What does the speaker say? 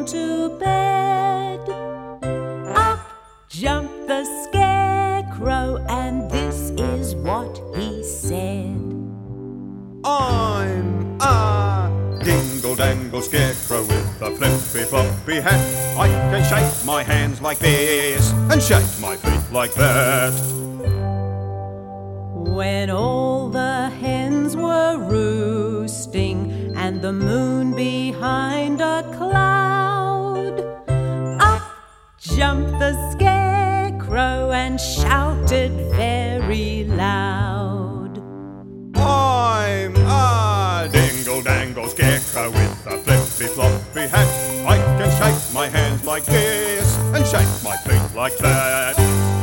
gone to bed. Up jumped the Scarecrow, and this is what he said. I'm a dingle-dangle scarecrow with a flippy-floppy hat. I can shake my hands like this and shake my feet like that. When all the hens were roosting and the moon behind a cloud, up jumped the Scarecrow and shouted very loud. I'm a dingle-dangle scarecrow with a flippy-floppy hat. I can shake my hands like this and shake my feet like that.